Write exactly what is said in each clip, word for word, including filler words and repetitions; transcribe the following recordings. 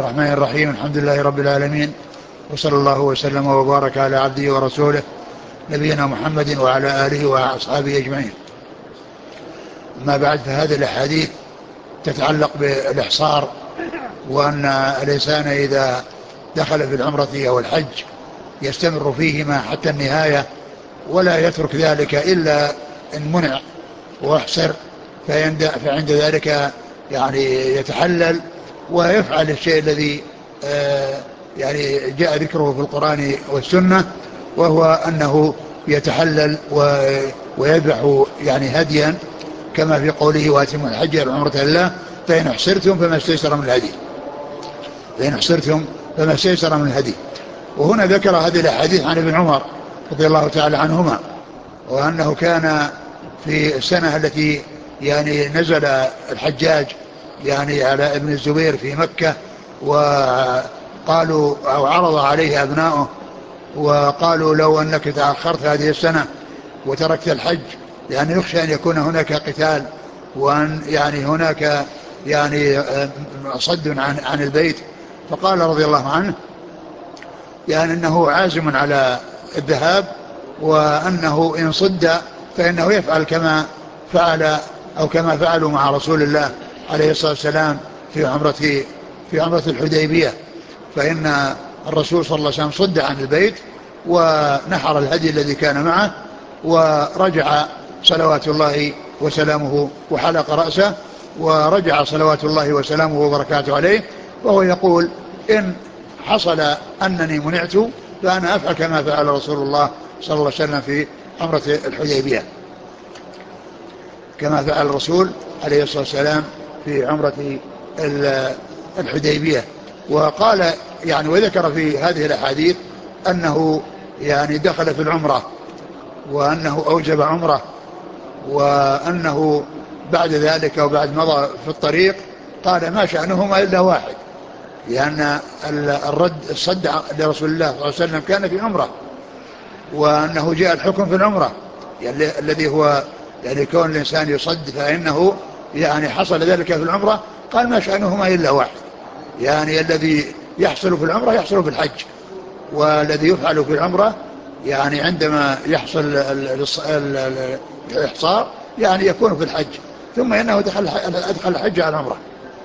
الرحمن الرحيم. الحمد لله رب العالمين، وصلى الله وسلم وبارك على عبده ورسوله نبينا محمد وعلى آله وأصحابه أجمعين. ما بعد، فهذه الأحاديث تتعلق بالإحصار، وأن الإنسان إذا دخل في العمرة أو الحج يستمر فيهما حتى النهاية، ولا يترك ذلك إلا إن منع واحسر، فعند ذلك يعني يتحلل ويفعل الشيء الذي آه يعني جاء ذكره في القرآن والسنة، وهو أنه يتحلل ويذبح يعني هديا، كما في قوله واتموا الحج والعمرة لله فإن احصرتم فما استيسر من الهدي فإن احصرتم فما استيسر من الهدي. وهنا ذكر هذه الأحاديث عن ابن عمر رضي الله تعالى عنهما، وأنه كان في السنة التي يعني نزل الحجاج يعني على ابن الزبير في مكة، وقالوا أو عرض عليه أبناؤه وقالوا لو أنك تأخرت هذه السنة وتركت الحج، يعني يخشى أن يكون هناك قتال، وأن يعني هناك يعني صد عن عن البيت. فقال رضي الله عنه يعني أنه عازم على الذهاب، وأنه إن صد فإنه يفعل كما فعل أو كما فعلوا مع رسول الله عليه الصلاة والسلام في عمرة في عمرة الحديبية، فإن الرسول صلى الله عليه وسلم صد عن البيت ونحر الهدي الذي كان معه، ورجع صلوات الله وسلامه وحلق رأسه، ورجع صلوات الله وسلامه وبركاته عليه، وهو يقول إن حصل أنني منعت فأنا أفعل كما فعل رسول الله صلى الله عليه وسلم في عمرة الحديبية، كما فعل الرسول عليه الصلاة والسلام في عمرة الحديبية. وقال يعني وذكر في هذه الأحاديث أنه يعني دخل في العمرة، وأنه أوجب عمرة، وأنه بعد ذلك وبعد مضى في الطريق قال ما شأنهما إلا واحد، لأن الرد الصد لرسول الله صلى الله عليه وسلم كان في عمرة، وأنه جاء الحكم في العمرة يعني الذي هو يعني كون الإنسان يصد فإنه يعني حصل ذلك في العمرة. قال ما شأنهما إلا واحد، يعني الذي يحصل في العمرة يحصل في الحج، والذي يفعل في العمرة يعني عندما يحصل الإحصار يعني يكون في الحج، ثم إنه دخل أدخل الحج على العمرة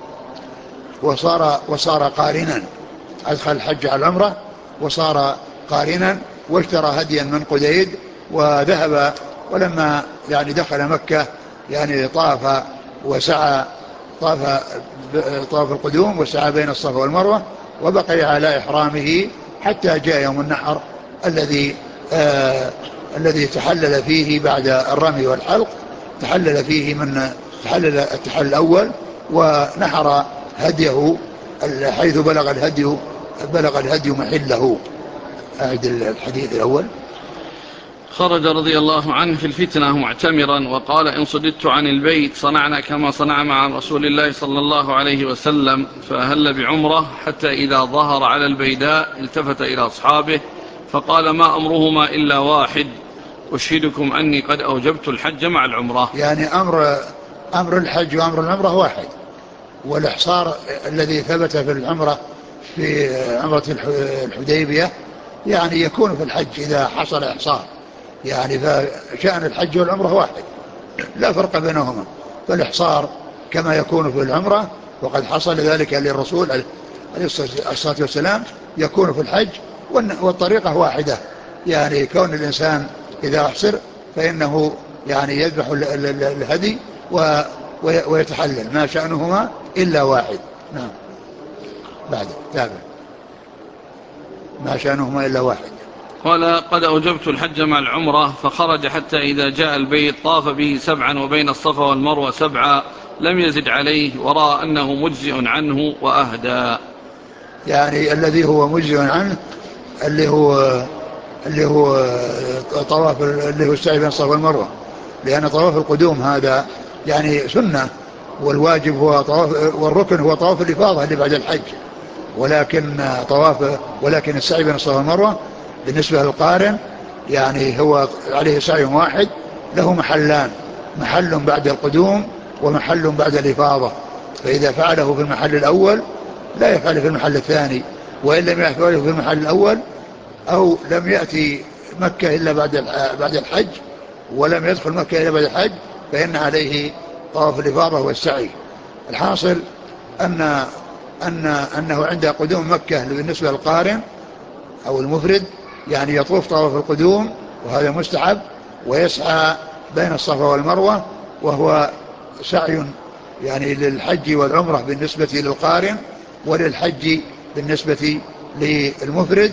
وصار وصار قارنا، أدخل الحج على العمرة وصار قارنا، واشترى هديا من قديد وذهب، ولما يعني دخل مكة يعني طاف وسعى طاف طاف القدوم وسعى بين الصفا والمروة، وبقي على إحرامه حتى جاء يوم النحر الذي آه الذي تحلل فيه بعد الرمي والحلق، تحلل فيه من تحلل التحلل الأول ونحر هديه حيث بلغ الهدي بلغ الهدي محله. أعد الحديث الأول. خرج رضي الله عنه في الفتنة معتمرا وقال إن صددت عن البيت صنعنا كما صنع مع رسول الله صلى الله عليه وسلم، فأهل بعمره حتى إذا ظهر على البيداء التفت إلى أصحابه فقال ما أمرهما إلا واحد، أشهدكم أني قد أوجبت الحج مع العمرة. يعني أمر أمر الحج وأمر العمرة واحد، والإحصار الذي ثبت في العمرة في عمرة الحديبية يعني يكون في الحج إذا حصل إحصار، يعني فشأن الحج والعمرة واحد لا فرق بينهما، فالإحصار كما يكون في العمرة وقد حصل ذلك للرسول عليه الصلاة والسلام يكون في الحج، والطريقة واحدة، يعني كون الإنسان إذا أحصر فإنه يعني يذبح الهدي ويتحلل، ما شأنهما إلا واحد. نعم. بعد تابع ما شأنهما إلا واحد. قال قد أوجبت الحج مع العمرة، فخرج حتى إذا جاء البيت طاف به سبعا وبين الصفا والمروة سبعا لم يزد عليه، ورأى أنه مجزئ عنه وأهدى. يعني الذي هو مجزئ عنه اللي هو اللي هو طواف اللي هو السعي بين الصفا والمروة، لأن طواف القدوم هذا يعني سنة، والواجب هو طواف، والركن هو طواف الإفاضة اللي بعد الحج، ولكن طواف ولكن السعي بين الصفا والمروة بالنسبة للقارن يعني هو عليه سعي واحد له محلان، محل بعد القدوم ومحل بعد الإفاضة، فإذا فعله في المحل الأول لا يفعله في المحل الثاني، وإن لم يفعله في المحل الأول أو لم يأتي مكة إلا بعد بعد الحج ولم يدخل مكة إلا بعد الحج فإن عليه طواف الإفاضة والسعي. الحاصل أن أن أنه عند قدوم مكة بالنسبة للقارن أو المفرد يعني يطوف طواف القدوم وهذا مستحب، ويسعى بين الصفا والمروة وهو سعي يعني للحج والعمرة بالنسبة للقارن وللحج بالنسبة للمفرد.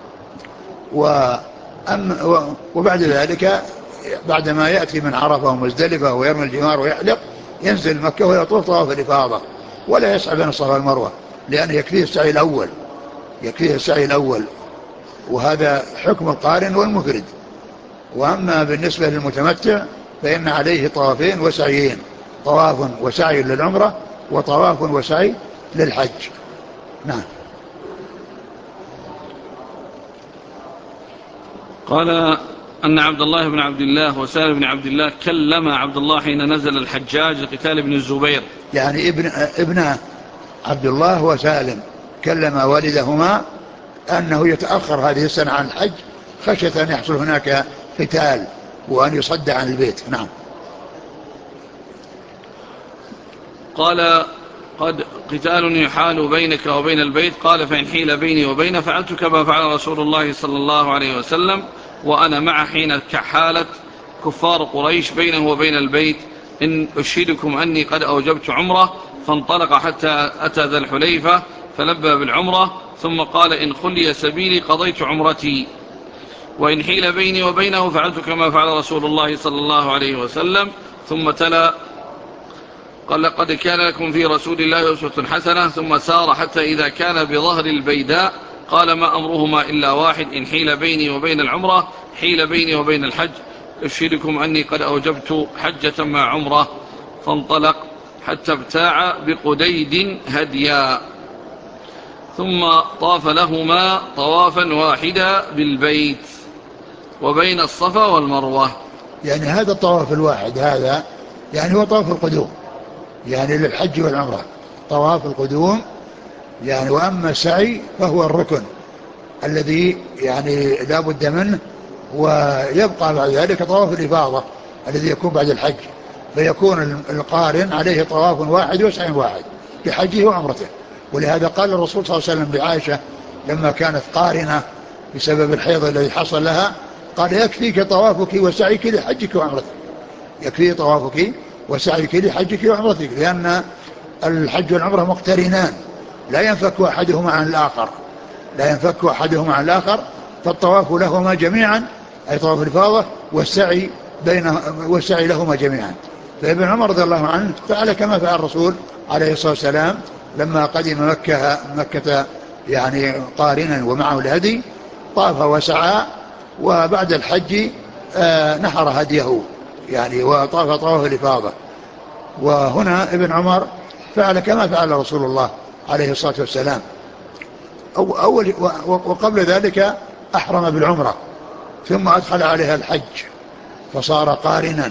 وبعد ذلك بعدما يأتي من عرفة ومزدلفة ويرمي الجمار ويحلق ينزل مكة ويطوف طواف الإفاضة ولا يسعى بين الصفا والمروة، لأن يكفيه السعي الأول يكفيه السعي الأول وهذا حكم القارن والمفرد. وأما بالنسبة للمتمتع فإن عليه طوافين وسعيين، طواف وسعي للعمرة وطواف وسعي للحج. نعم. قال أن عبد الله بن عبد الله وسالم بن عبد الله كلم عبد الله حين نزل الحجاج لقتال ابن الزبير، يعني ابن ابن عبد الله وسالم كلم والدهما أنه يتأخر هذه السنة عن الحج خشية أن يحصل هناك قتال وأن يصد عن البيت. نعم. قال قد قتال يحال بينك وبين البيت، قال فإن حيل بيني وبين فعلت كما فعل رسول الله صلى الله عليه وسلم وأنا مع حين كحالت كفار قريش بينه وبين البيت، إن أشهدكم أني قد أوجبت عمره. فانطلق حتى أتى ذا الحليفة فلبى بالعمرة، ثم قال إن خلي سبيلي قضيت عمرتي، وإن حيل بيني وبينه فعلت كما فعل رسول الله صلى الله عليه وسلم. ثم تلا قال لقد كان لكم في رسول الله أسوة حسنة، ثم سار حتى إذا كان بظهر البيداء قال ما أمرهما إلا واحد، إن حيل بيني وبين العمرة حيل بيني وبين الحج، أشهدكم أني قد أوجبت حجة مع عمرة. فانطلق حتى ابتاع بقديد هديا، ثم طاف لهما طوافا واحدا بالبيت وبين الصفا والمروة. يعني هذا الطواف الواحد هذا يعني هو طواف القدوم يعني للحج والعمرة، طواف القدوم يعني. وأما السعي فهو الركن الذي يعني لا بد منه، ويبقى بعد ذلك طواف الإفاضة الذي يكون بعد الحج، فيكون القارن عليه طواف واحد وسعي واحد لحجه وعمرته. ولهذا قال الرسول صلى الله عليه وسلم لعائشة لما كانت قارنة بسبب الحيض الذي حصل لها قال يكفيك طوافك وسعيك لحجك وعمرتك، يكفي طوافك وسعيك لحجك وعمرتك، لأن الحج والعمرة مقترنان لا ينفك أحدهما عن الآخر لا ينفك أحدهما عن الآخر فالطواف لهما جميعا أي طواف الإفاضة والسعي بين والسعي لهما جميعا. فابن عمر رضي الله عنه فعل كما فعل الرسول عليه الصلاة والسلام لما قدم مكة مكة يعني قارنا ومعه الهدي، طاف وسعى، وبعد الحج آه نحر هديه يعني وطاف طواف الإفاضة. وهنا ابن عمر فعل كما فعل رسول الله عليه الصلاة والسلام. أول وقبل ذلك أحرم بالعمرة ثم أدخل عليها الحج فصار قارنا.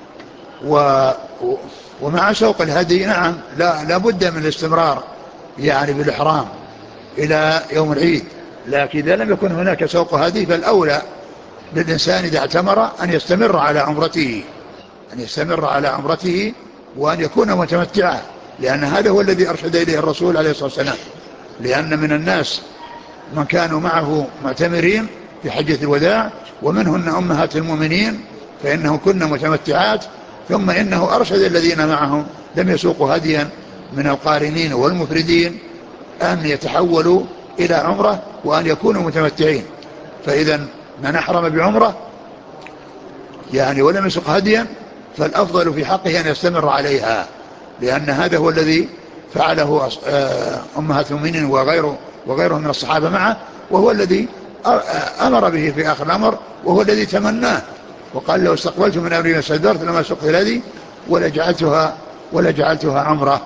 و ومع سوق الهدي نعم لا, لا بد من الاستمرار يعني بالإحرام إلى يوم العيد، لكن إذا لم يكن هناك سوق هدي فالأولى للإنسان إذا اعتمر أن يستمر على عمرته أن يستمر على عمرته وأن يكون متمتعا، لأن هذا هو الذي أرشد إليه الرسول عليه الصلاة والسلام. لأن من الناس من كانوا معه معتمرين في حجة الوداع ومنهن أمهات المؤمنين فإنهم كن متمتعات، ثم إنه أرشد الذين معهم لم يسوقوا هديا من القارنين والمفردين أن يتحولوا إلى عمرة وأن يكونوا متمتعين. فإذا من أحرم بعمرة يعني ولم يسوق هديا فالأفضل في حقه أن يستمر عليها، لأن هذا هو الذي فعله أمهات المؤمنين وغيره وغيرهم من الصحابة معه، وهو الذي أمر به في آخر الأمر، وهو الذي تمناه وقال لو استقبلت من أمري ما استدبرت لما سقت الذي ولجعلتها ولجعلتها عمرة.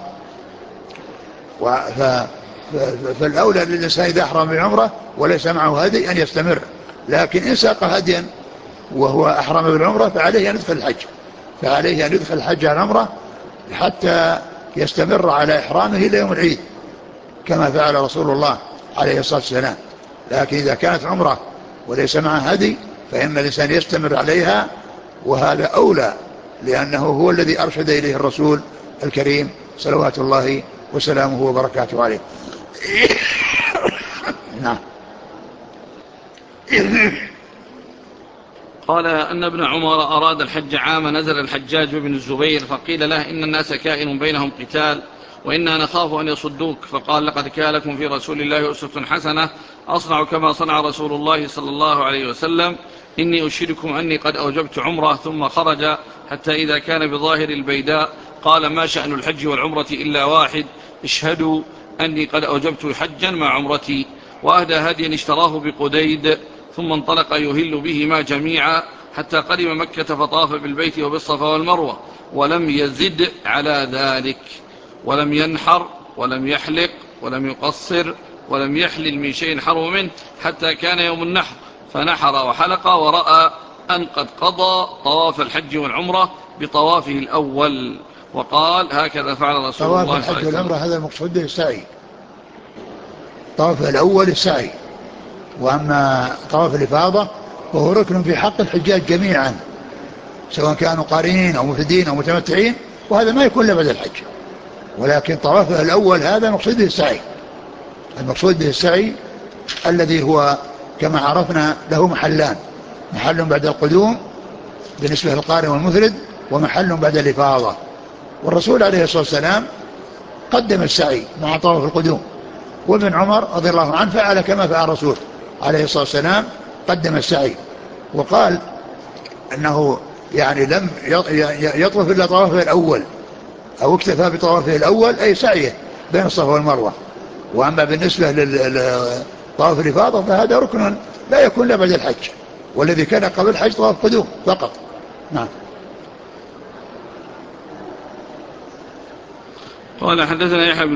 فالأولى للإنسان إذا أحرم بالعمرة وليس معه هدي أن يستمر، لكن إن ساق هديا وهو أحرم بالعمرة فعليه أن يدخل الحج فعليه أن يدخل الحج على العمرة حتى يستمر على إحرامه إلى يوم العيد. كما فعل رسول الله عليه الصلاة والسلام. لكن إذا كانت عمره وليس معه هدي فإن الإنسان يستمر عليها، وهذا أولى، لأنه هو الذي أرشد إليه الرسول الكريم صلوات الله وسلامه وبركاته عليه. نعم. قال أن ابن عمر أراد الحج عام نزل الحجاج بن الزبير فقيل له إن الناس كائن بينهم قتال وإنا نخاف أن يصدوك، فقال لقد كان لكم في رسول الله أسوة حسنة، أصنع كما صنع رسول الله صلى الله عليه وسلم، إني أشهدكم أني قد أوجبت عمره. ثم خرج حتى إذا كان بظاهر البيداء قال ما شأن الحج والعمرة إلا واحد، اشهدوا أني قد أوجبت حجا مع عمرتي. وأهدى هديا اشتراه بقديد ثم انطلق يهل بهما جميعا حتى قدم مكة فطاف بالبيت وبالصفا والمروة ولم يزد على ذلك، ولم ينحر ولم يحلق ولم يقصر ولم يحلل من شيء حرم منه حتى كان يوم النحر، فنحر وحلق ورأى أن قد قضى طواف الحج والعمرة بطوافه الأول، وقال هكذا فعل رسول طواف الله صلى الله الحج عليه وسلم. والعمرة هذا المقصود به السعي، طواف الأول السعي، وأما طواف الإفاضة وهو ركن في حق الحجاج جميعا سواء كانوا قارنين أو مفردين أو متمتعين، وهذا ما يكون إلا بعد الحج. ولكن طوافه الأول هذا مقصود به السعي، المقصود به السعي الذي هو كما عرفنا له محلان، محل بعد القدوم بالنسبة للقارن والمفرد، ومحل بعد الإفاضة. والرسول عليه الصلاة والسلام قدم السعي مع طواف القدوم، وابن عمر رضي الله عنه فعل كما فعل الرسول عليه الصلاة والسلام، قدم السعي وقال أنه يعني لم يطوف إلا طوافه الأول أو اكتفى بطوافه الأول أي سعيه بين الصفا والمروة. وأما بالنسبة لطواف الإفاضة فهذا ركن لا يكون إلا بعد الحج، والذي كان قبل الحج طواف قدوم فقط. نعم. قال حدثنا يحيى